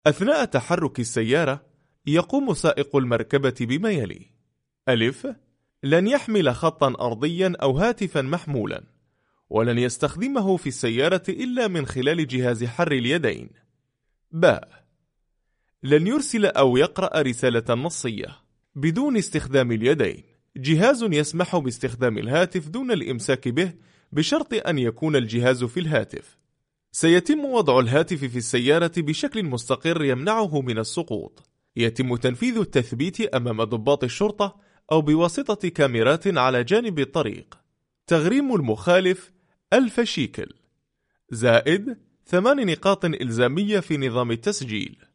أثناء تحرك السيارة يقوم سائق المركبة بما يلي: ألف، لن يحمل خطا أرضيا أو هاتفا محمولا، ولن يستخدمه في السيارة إلا من خلال جهاز حر اليدين. باء، لن يرسل أو يقرأ رسالة نصية بدون استخدام اليدين. جهاز يسمح باستخدام الهاتف دون الإمساك به بشرط أن يكون الجهاز في الهاتف. سيتم وضع الهاتف في السيارة بشكل مستقر يمنعه من السقوط. يتم تنفيذ التثبيت أمام ضباط الشرطة أو بواسطة كاميرات على جانب الطريق. تغريم المخالف 1000 شيكل، زائد 8 نقاط إلزامية في نظام التسجيل.